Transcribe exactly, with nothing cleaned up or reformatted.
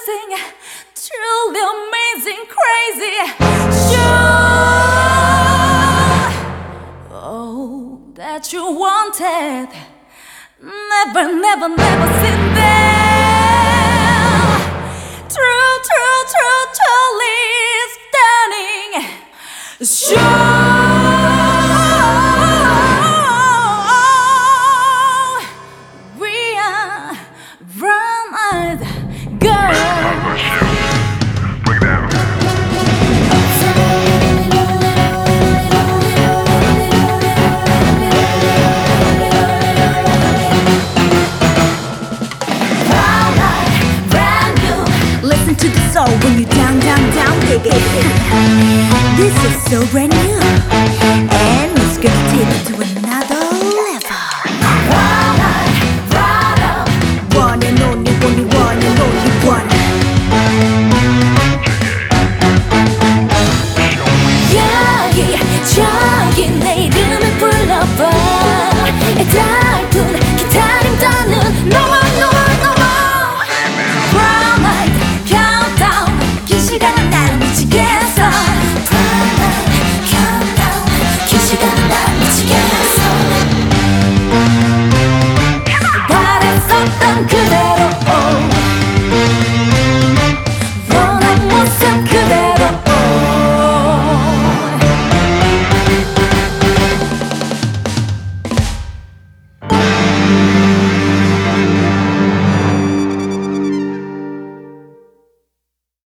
amazing, truly amazing, crazy. Sure, oh, that you wanted, never, never, never seen them. True, true, true, truly stunning. Sure. To the soul when you down, down, down, baby. This is so brand new.